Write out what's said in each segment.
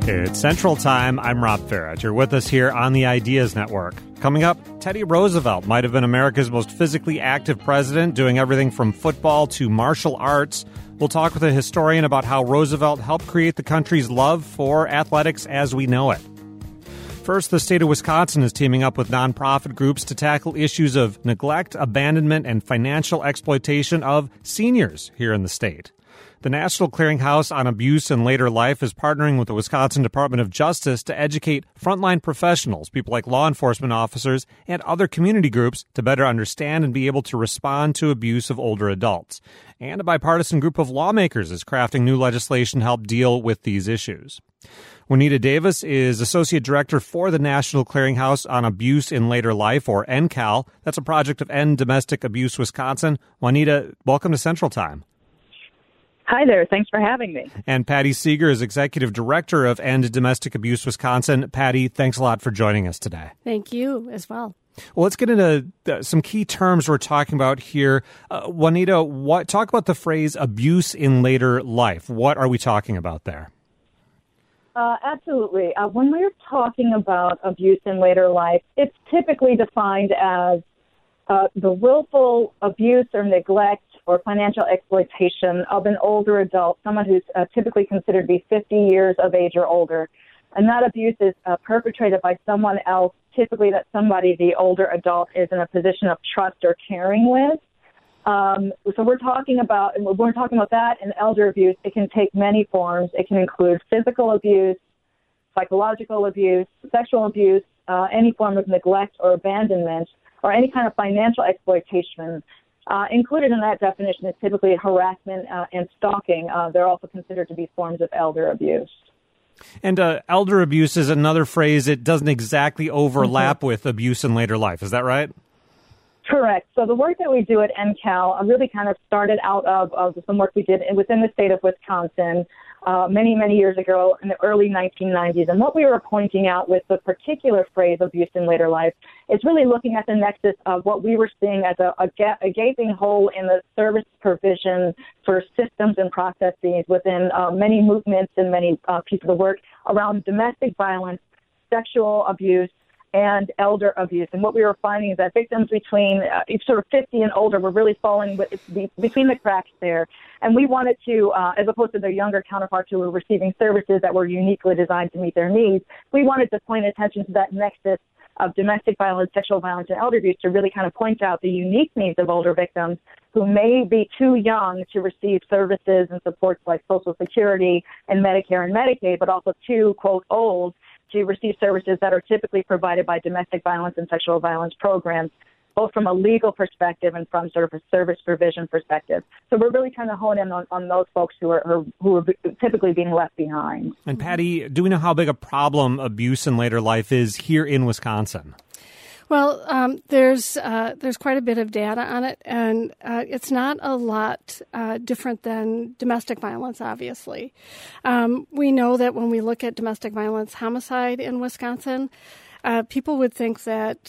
It's Central Time. I'm Rob Farrett. You're with us here on the Ideas Network. Coming up, Teddy Roosevelt might have been America's most physically active president, doing everything from football to martial arts. We'll talk with a historian about how Roosevelt helped create the country's love for athletics as we know it. First, the state of Wisconsin is teaming up with nonprofit groups to tackle issues of neglect, abandonment, and financial exploitation of seniors here in the state. The National Clearinghouse on Abuse in Later Life is partnering with the Wisconsin Department of Justice to educate frontline professionals, people like law enforcement officers, and other community groups to better understand and be able to respond to abuse of older adults. And a bipartisan group of lawmakers is crafting new legislation to help deal with these issues. Juanita Davis is Associate Director for the National Clearinghouse on Abuse in Later Life, or NCAL. That's a project of End Domestic Abuse Wisconsin. Juanita, welcome to Central Time. Hi there. Thanks for having me. And Patty Seeger is Executive Director of End Domestic Abuse Wisconsin. Patty, thanks a lot for joining us today. Thank you as well. Well, let's get into some key terms we're talking about here. Juanita, talk about the phrase abuse in later life. What are we talking about there? Absolutely. When we're talking about abuse in later life, it's typically defined as the willful abuse or neglect or financial exploitation of an older adult, someone who's typically considered to be 50 years of age or older. And that abuse is perpetrated by someone else, typically that somebody, the older adult, is in a position of trust or caring with. So we're talking about, and when we're talking about that and elder abuse, it can take many forms. It can include physical abuse, psychological abuse, sexual abuse, any form of neglect or abandonment, or any kind of financial exploitation. Included in that definition is typically harassment and stalking. They're also considered to be forms of elder abuse. And elder abuse is another phrase that doesn't exactly overlap with abuse in later life. Is that right? Correct. So the work that we do at NCAL really kind of started out of some work we did within the state of Wisconsin many, many years ago in the early 1990s. And what we were pointing out with the particular phrase abuse in later life is really looking at the nexus of what we were seeing as a gaping hole in the service provision for systems and processes within many movements and many pieces of work around domestic violence, sexual abuse, and elder abuse. And what we were finding is that victims between sort of 50 and older were really falling between the cracks there. And we wanted to, as opposed to their younger counterparts who were receiving services that were uniquely designed to meet their needs, we wanted to point attention to that nexus of domestic violence, sexual violence, and elder abuse to really kind of point out the unique needs of older victims who may be too young to receive services and supports like Social Security and Medicare and Medicaid, but also too, quote, old to receive services that are typically provided by domestic violence and sexual violence programs, both from a legal perspective and from sort of a service provision perspective. So we're really trying to hone in on those folks who are typically being left behind. And Patty, do we know how big a problem abuse in later life is here in Wisconsin? Well, there's quite a bit of data on it, and it's not a lot different than domestic violence, obviously. We know that when we look at domestic violence homicide in Wisconsin, people would think that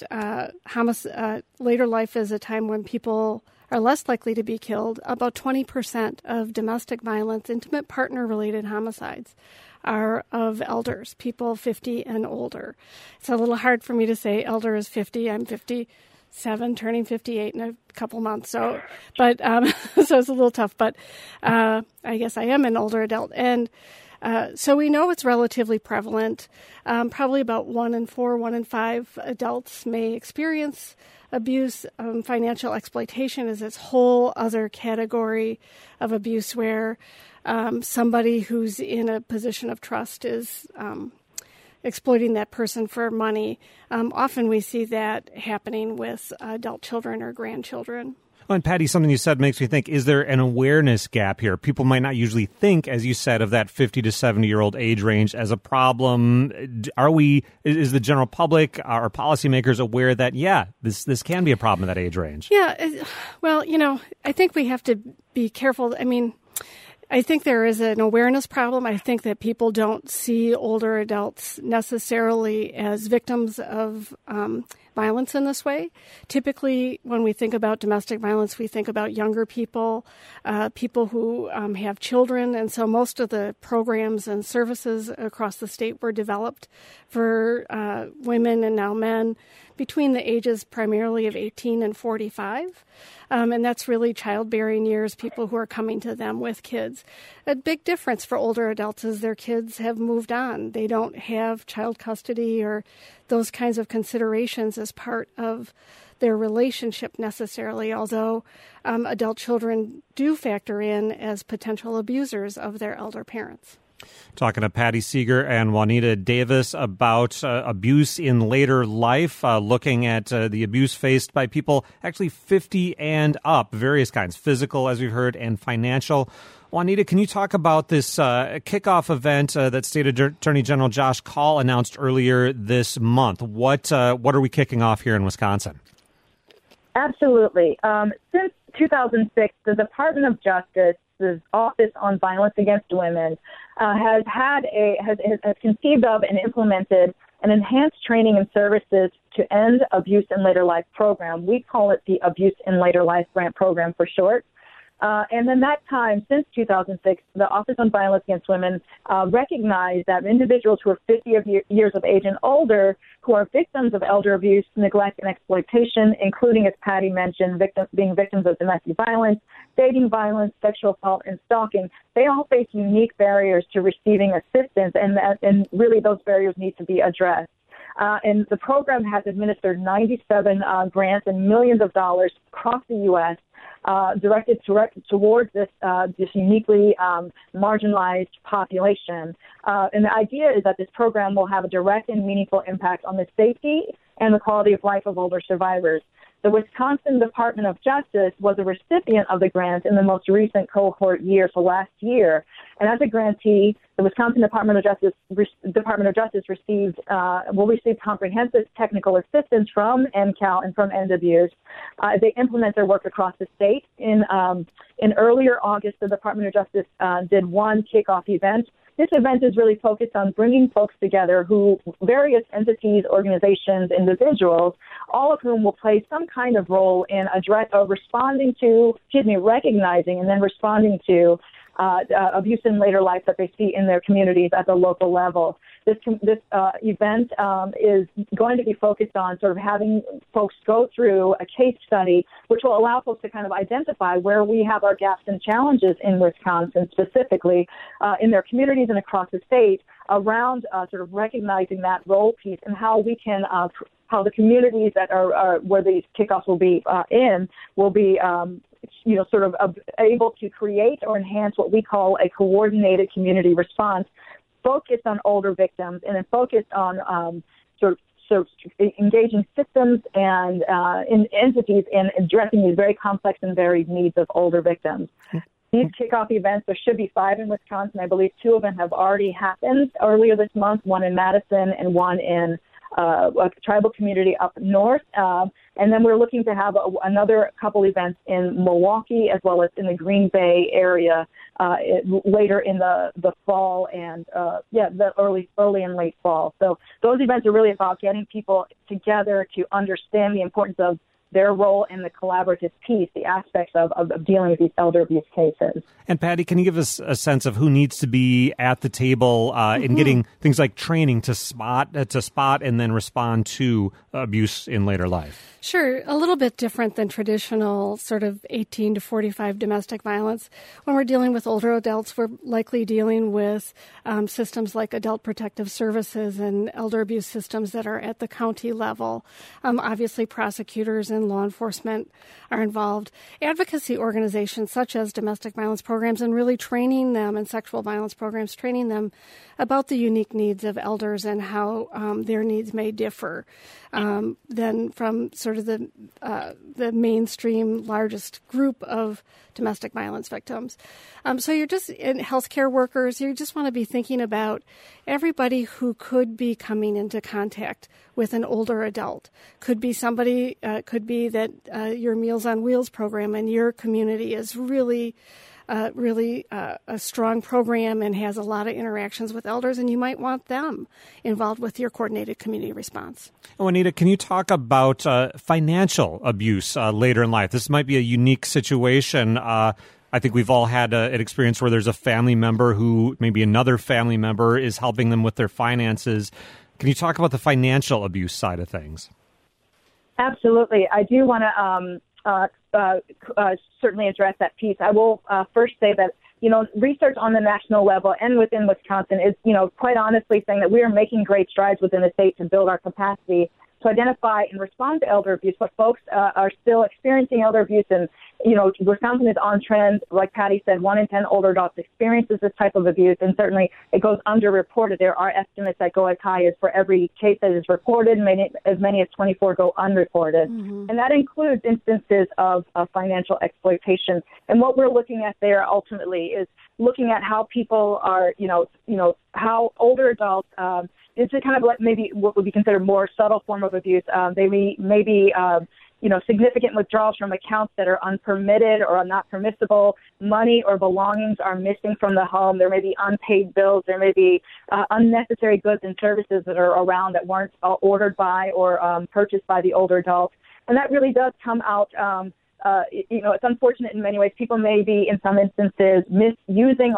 later life is a time when people are less likely to be killed. About 20% of domestic violence, intimate partner-related homicides, are of elders, people 50 and older. It's a little hard for me to say elder is 50. I'm 57, turning 58 in a couple months. So it's a little tough. But I guess I am an older adult. And so we know it's relatively prevalent. Probably about 1 in 4, 1 in 5 adults may experience abuse. Financial exploitation is this whole other category of abuse where somebody who's in a position of trust is exploiting that person for money. Often we see that happening with adult children or grandchildren. Well, and Patty, something you said makes me think, is there an awareness gap here? People might not usually think, as you said, of that 50 to 70-year-old age range as a problem. Is the general public, our policymakers aware that, this can be a problem at that age range? Yeah, well, I think we have to be careful. I mean, I think there is an awareness problem. I think that people don't see older adults necessarily as victims of violence in this way. Typically, when we think about domestic violence, we think about younger people, people who have children, and so most of the programs and services across the state were developed for women and now men between the ages primarily of 18 and 45. And that's really childbearing years, people who are coming to them with kids. A big difference for older adults is their kids have moved on. They don't have child custody or those kinds of considerations as part of their relationship necessarily, although adult children do factor in as potential abusers of their elder parents. Talking to Patty Seeger and Juanita Davis about abuse in later life, looking at the abuse faced by people actually 50 and up, various kinds, physical, as we've heard, and financial. Juanita, can you talk about this kickoff event that State Attorney General Josh Kaul announced earlier this month? What are we kicking off here in Wisconsin? Absolutely. Since 2006, the Department of Justice's Office on Violence Against Women has conceived of and implemented an enhanced training and services to end abuse in later life program. We call it the Abuse in Later Life Grant Program for short. And in that time, since 2006, the Office on Violence Against Women recognized that individuals who are 50 years of age and older who are victims of elder abuse, neglect, and exploitation, including, as Patty mentioned, being victims of domestic violence, dating violence, sexual assault, and stalking, they all face unique barriers to receiving assistance, and really those barriers need to be addressed. And the program has administered 97 grants and millions of dollars across the U.S. Directed towards this uniquely marginalized population. And the idea is that this program will have a direct and meaningful impact on the safety and the quality of life of older survivors. The Wisconsin Department of Justice was a recipient of the grant in the most recent cohort year, so last year. And as a grantee, the Wisconsin Department of Justice will receive comprehensive technical assistance from MCAL and from End Abuse. They implement their work across the state. In earlier August, the Department of Justice did one kickoff event. This event is really focused on bringing folks together various entities, organizations, individuals, all of whom will play some kind of role in recognizing and then responding to abuse in later life that they see in their communities at the local level. This event is going to be focused on sort of having folks go through a case study, which will allow folks to kind of identify where we have our gaps and challenges in Wisconsin, specifically in their communities and across the state, around sort of recognizing that role piece and how we can how the communities that are where these kickoffs will be sort of able to create or enhance what we call a coordinated community response focused on older victims and then focused on engaging systems and in entities in addressing these very complex and varied needs of older victims. These kickoff events, there should be 5 in Wisconsin. I believe 2 of them have already happened earlier this month, one in Madison and one in a tribal community up north. And then we're looking to have another couple events in Milwaukee as well as in the Green Bay area later in the fall and the early and late fall. So those events are really about getting people together to understand the importance of their role in the collaborative piece, the aspects of dealing with these elder abuse cases. And Patty, can you give us a sense of who needs to be at the table in getting things like training to spot and then respond to abuse in later life? Sure. A little bit different than traditional sort of 18 to 45 domestic violence. When we're dealing with older adults, we're likely dealing with systems like adult protective services and elder abuse systems that are at the county level. Obviously, prosecutors and law enforcement are involved. Advocacy organizations such as domestic violence programs and really training them and sexual violence programs, training them about the unique needs of elders and how their needs may differ than from sort of the mainstream largest group of domestic violence victims. So you're just in healthcare workers, you just want to be thinking about everybody who could be coming into contact with an older adult. Could be somebody, could be that your Meals on Wheels program in your community is really really a strong program and has a lot of interactions with elders, and you might want them involved with your coordinated community response. Oh, Anita, can you talk about financial abuse later in life? This might be a unique situation. I think we've all had an experience where there's a family member who maybe another family member is helping them with their finances. Can you talk about the financial abuse side of things? Absolutely. I do want to certainly address that piece. I will first say that, research on the national level and within Wisconsin is, quite honestly saying that we are making great strides within the state to build our capacity to identify and respond to elder abuse, but folks are still experiencing elder abuse. And, Wisconsin is on trend. Like Patty said, 1 in 10 older adults experiences this type of abuse, and certainly it goes underreported. There are estimates that go as high as for every case that is reported, as many as 24 go unreported. Mm-hmm. And that includes instances of financial exploitation. And what we're looking at there ultimately is looking at how people are, how older adults, it's a kind of like maybe what would be considered more subtle form of abuse. They may be significant withdrawals from accounts that are unpermitted or are not permissible. Money or belongings are missing from the home. There may be unpaid bills. There may be unnecessary goods and services that are around that weren't ordered by or purchased by the older adult. And that really does come out it's unfortunate in many ways. People may be, in some instances, misusing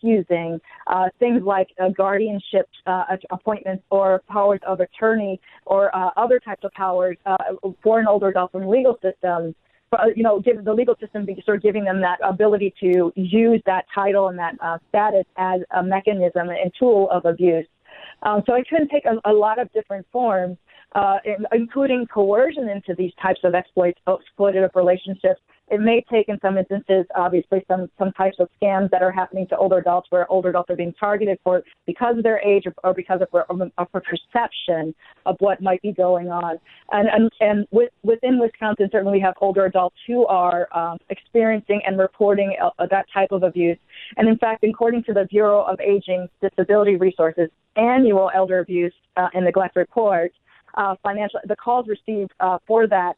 things like guardianship appointments or powers of attorney or other types of powers for an older adult from the legal system. Give the legal system sort of giving them that ability to use that title and that status as a mechanism and tool of abuse. So it can take a lot of different forms, including coercion into these types of exploitative relationships. It may take, in some instances, obviously, some types of scams that are happening to older adults where older adults are being targeted because of their age or because of a perception of what might be going on. And within Wisconsin, certainly we have older adults who are experiencing and reporting that type of abuse. And in fact, according to the Bureau of Aging Disability Resources annual elder abuse and neglect report, the calls received for that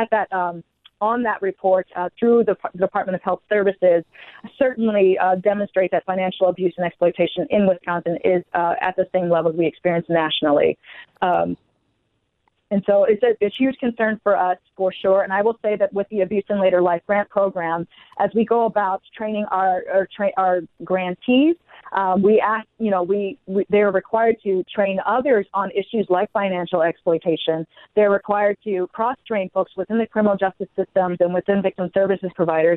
on that report through the Department of Health Services certainly demonstrate that financial abuse and exploitation in Wisconsin is at the same level we experience nationally. And so it's a huge concern for us, for sure. And I will say that with the Abuse in Later Life grant program, as we go about training our grantees, we ask, they're required to train others on issues like financial exploitation. They're required to cross-train folks within the criminal justice systems and within victim services providers,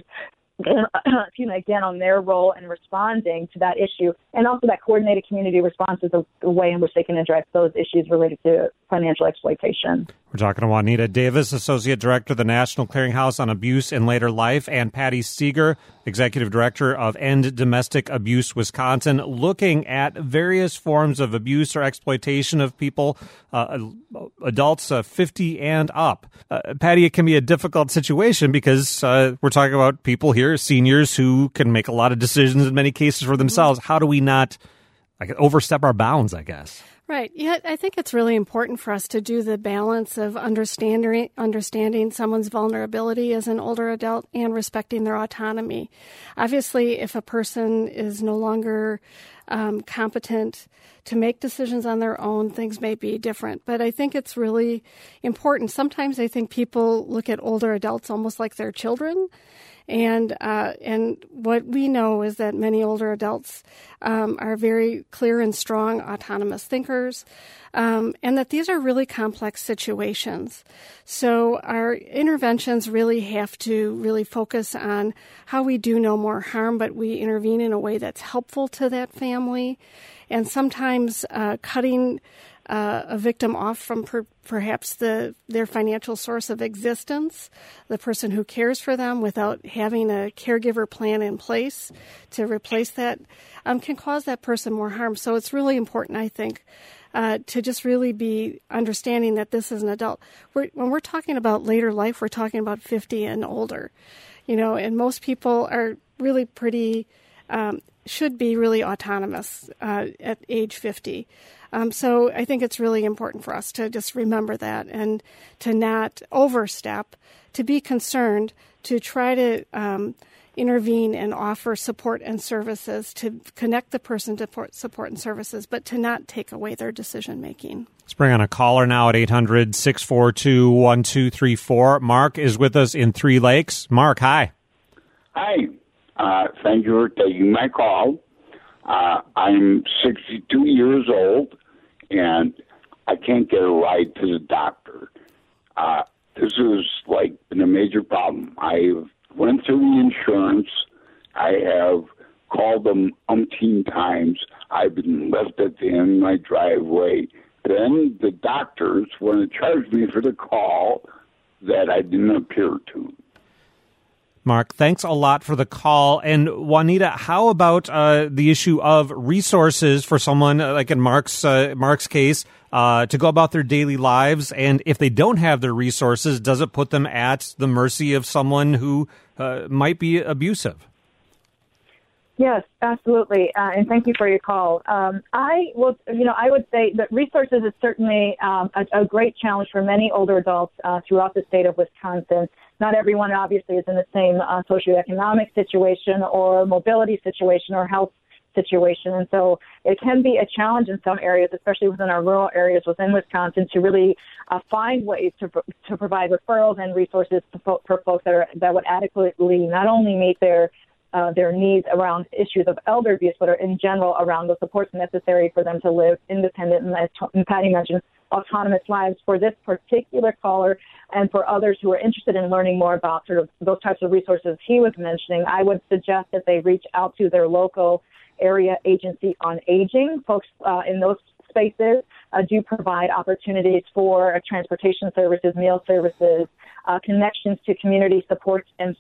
again, on their role in responding to that issue, and also that coordinated community response is the way in which they can address those issues related to financial exploitation. We're talking to Juanita Davis, Associate Director of the National Clearinghouse on Abuse in Later Life, and Patty Seeger, Executive Director of End Domestic Abuse Wisconsin, looking at various forms of abuse or exploitation of people, adults 50 and up. Patty, it can be a difficult situation because we're talking about people here, seniors, who can make a lot of decisions in many cases for themselves. How do we not overstep our bounds, I guess? Right. Yeah, I think it's really important for us to do the balance of understanding someone's vulnerability as an older adult and respecting their autonomy. Obviously, if a person is no longer competent to make decisions on their own, things may be different. But I think it's really important. Sometimes I think people look at older adults almost like they're children. And what we know is that many older adults are very clear and strong autonomous thinkers, and that these are really complex situations. So our interventions really have to really focus on how we do no more harm, but we intervene in a way that's helpful to that family. And sometimes cutting a victim off from perhaps their financial source of existence, the person who cares for them, without having a caregiver plan in place to replace that, can cause that person more harm. So it's really important, I think, to just really be understanding that this is an adult. When we're talking about later life, we're talking about 50 and older, and most people are really pretty, should be really autonomous at age 50. So I think it's really important for us to just remember that and to not overstep, to be concerned, to try to intervene and offer support and services, to connect the person to support and services, but to not take away their decision making. Let's bring on a caller now at 800-642-1234. Mark is with us in Three Lakes. Mark, hi. Hi. Thank you for taking my call. I'm 62 years old, and I can't get a ride to the doctor. This has been a major problem. I went through the insurance. I have called them umpteen times. I've been left at the end of my driveway. Then the doctors want to charge me for the call that I didn't appear to. Mark, thanks a lot for the call. And Juanita, how about the issue of resources for someone like in Mark's case to go about their daily lives? And if they don't have their resources, does it put them at the mercy of someone who might be abusive? Yes, absolutely, and thank you for your call. I would say that resources is certainly a great challenge for many older adults throughout the state of Wisconsin. Not everyone, obviously, is in the same socioeconomic situation or mobility situation or health situation, and so it can be a challenge in some areas, especially within our rural areas within Wisconsin, to really find ways to provide referrals and resources for folks that would adequately not only meet their needs around issues of elder abuse, but are in general around the supports necessary for them to live independent and, as Patty mentioned, autonomous lives. For this particular caller and for others who are interested in learning more about sort of those types of resources he was mentioning, I would suggest that they reach out to their local area agency on aging. Folks in those spaces do provide opportunities for transportation services, meal services, connections to community supports and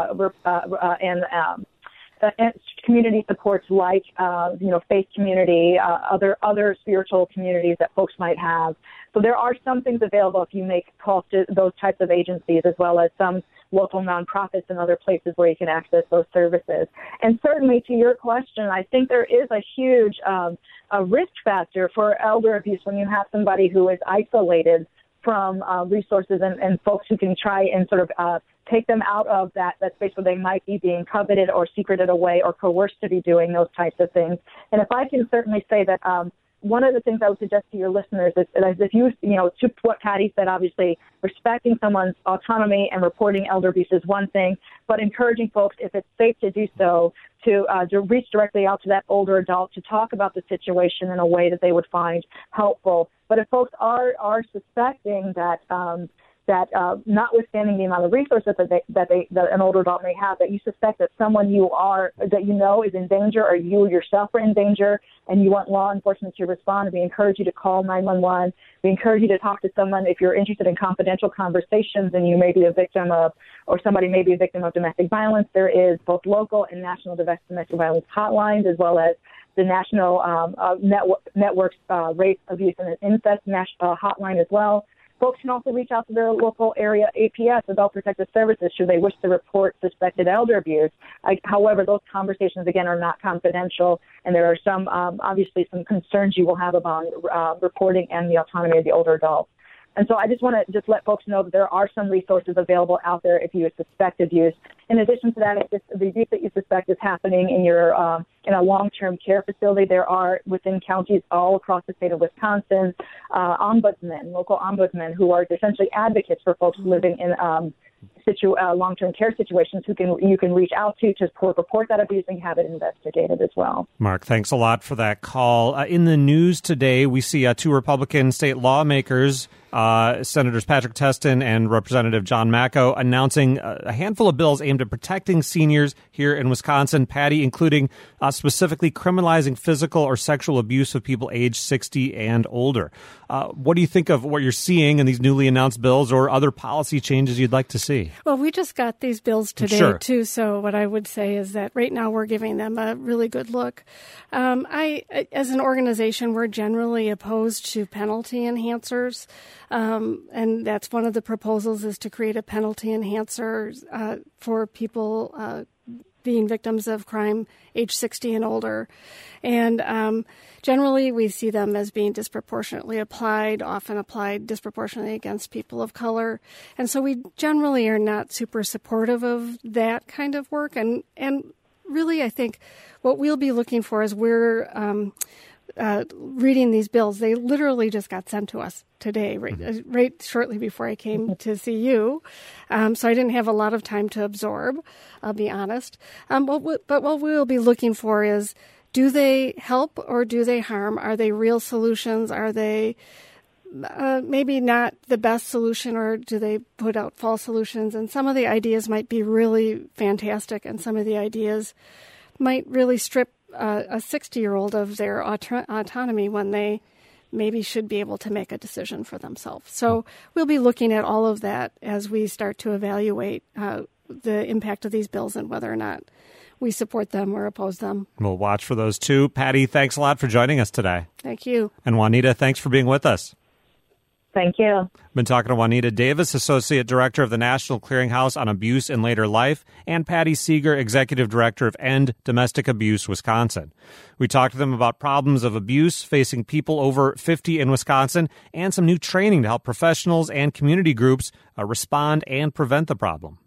community supports like faith community, other spiritual communities that folks might have. So there are some things available if you make calls to those types of agencies, as well as some local nonprofits and other places where you can access those services. And certainly, to your question, I think there is a huge a risk factor for elder abuse when you have somebody who is isolated from resources and folks who can try and sort of take them out of that space where they might be being coveted or secreted away or coerced to be doing those types of things. And if I can certainly say that one of the things I would suggest to your listeners is if you to what Patty said, obviously respecting someone's autonomy and reporting elder abuse is one thing, but encouraging folks, if it's safe to do so, to reach directly out to that older adult to talk about the situation in a way that they would find helpful. But if folks are suspecting that notwithstanding the amount of resources that an older adult may have, that you suspect that someone that you know is in danger, or you yourself are in danger, and you want law enforcement to respond, we encourage you to call 911. We encourage you to talk to someone if you're interested in confidential conversations and you may be a victim of, or somebody may be a victim of domestic violence. There is both local and national domestic violence hotlines, as well as the national networks rape, abuse, and incest hotline as well. Folks can also reach out to their local area APS, Adult Protective Services, should they wish to report suspected elder abuse. However, those conversations, again, are not confidential, and there are some, obviously, some concerns you will have about reporting and the autonomy of the older adult. And so I just want to let folks know that there are some resources available out there if you suspect abuse. In addition to that, if the abuse that you suspect is happening in your in a long-term care facility, there are within counties all across the state of Wisconsin local ombudsmen who are essentially advocates for folks living in long-term care situations you can reach out to report that abuse and have it investigated as well. Mark, thanks a lot for that call. In the news today, we see two Republican state lawmakers, Senators Patrick Testin and Representative John Macko, announcing a handful of bills aimed at protecting seniors here in Wisconsin, Patty, including specifically criminalizing physical or sexual abuse of people aged 60 and older. What do you think of what you're seeing in these newly announced bills, or other policy changes you'd like to see? Well, we just got these bills today, too, so what I would say is that right now we're giving them a really good look. As an organization, we're generally opposed to penalty enhancers, and that's one of the proposals, is to create a penalty enhancer for people being victims of crime age 60 and older. And generally, we see them as being disproportionately applied, often applied disproportionately against people of color. And so we generally are not super supportive of that kind of work. And really, I think what we'll be looking for is we're reading these bills. They literally just got sent to us today, right shortly before I came to see you. So I didn't have a lot of time to absorb, I'll be honest. But what we'll be looking for is, do they help or do they harm? Are they real solutions? Are they maybe not the best solution, or do they put out false solutions? And some of the ideas might be really fantastic, and some of the ideas might really strip a 60-year-old of their autonomy when they maybe should be able to make a decision for themselves. So we'll be looking at all of that as we start to evaluate the impact of these bills and whether or not we support them or oppose them. We'll watch for those too. Patty, thanks a lot for joining us today. Thank you. And Juanita, thanks for being with us. Thank you. Been talking to Juanita Davis, Associate Director of the National Clearinghouse on Abuse in Later Life, and Patty Seeger, Executive Director of End Domestic Abuse Wisconsin. We talked to them about problems of abuse facing people over 50 in Wisconsin and some new training to help professionals and community groups respond and prevent the problem.